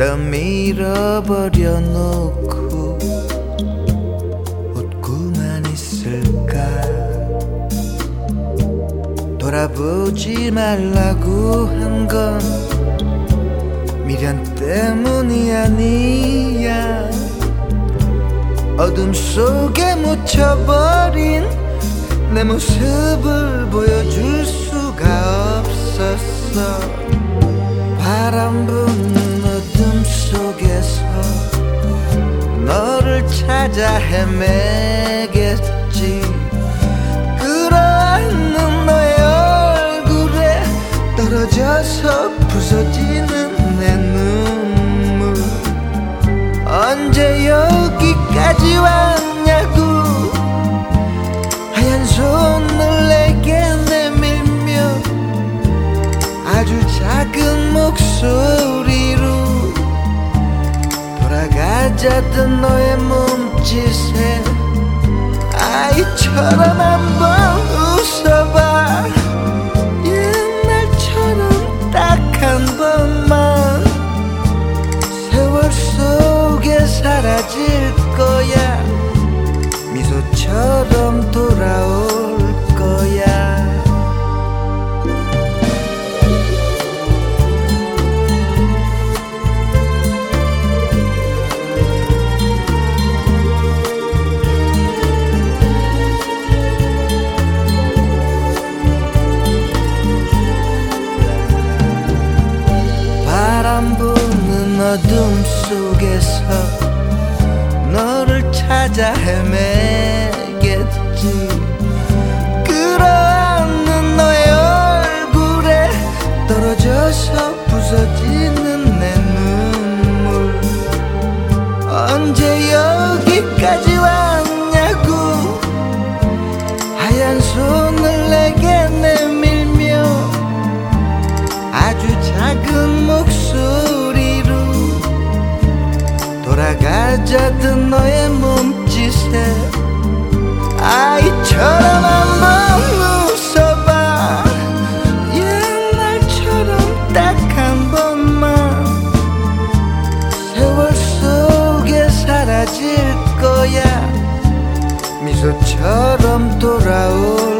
다 밀어버려 놓고 웃고만 있을까. 돌아보지 말라고 한 건 미련 때문이 아니야. 어둠 속에 묻혀버린 내 모습을 보여줄 수가 없었어. 바람 부는 어둠 속에서 너를 찾아 헤매겠지. 끌어안는 너의 얼굴에 떨어져서 부서지는 내 눈물. 언제 여기까지 왔냐고 하얀 손을 내게 내밀며 아주 작은 목소리로 돌아가자던 너의 몸짓에 아이처럼 한번 웃어봐. 옛날처럼 딱 한 번만. 세월 속에 사라질 거야. 미소처럼 돌아올 거야. 바람 부는 어둠 속에서 너를 찾아 헤매겠지. 끌어안는 너의 얼굴에 떨어져서 부서지는 내 눈물. 언제 여기까지 왔냐고 하얀 손을 내게 내밀며 아주 작은 목소리로 돌아가자던 너의 몸짓에 아이처럼 한번 웃어봐. 옛날처럼 딱 한 번만. 세월 속에 사라질 거야. 미소처럼 돌아올